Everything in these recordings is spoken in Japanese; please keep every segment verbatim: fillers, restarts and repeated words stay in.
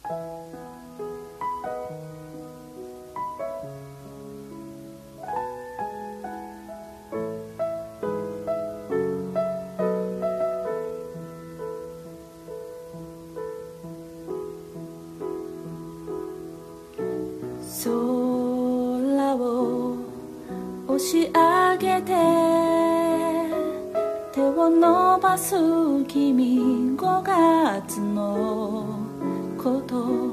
空を押し上げて手を伸ばす君、ごがつのこと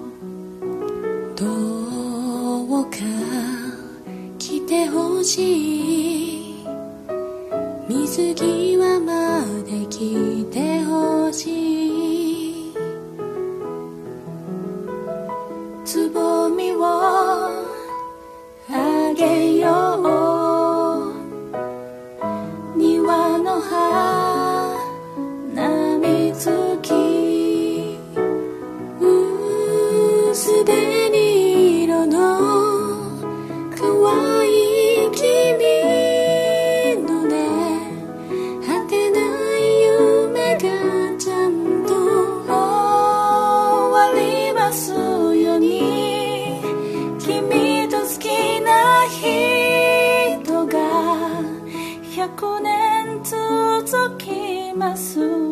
どうか来てほしい、水際まで来てほしい、つぼみをあげよう、庭の花水木、薄紅色の可愛い君のね、果てない夢がちゃんと終わりますように、君と好きな人がひゃくねん続きます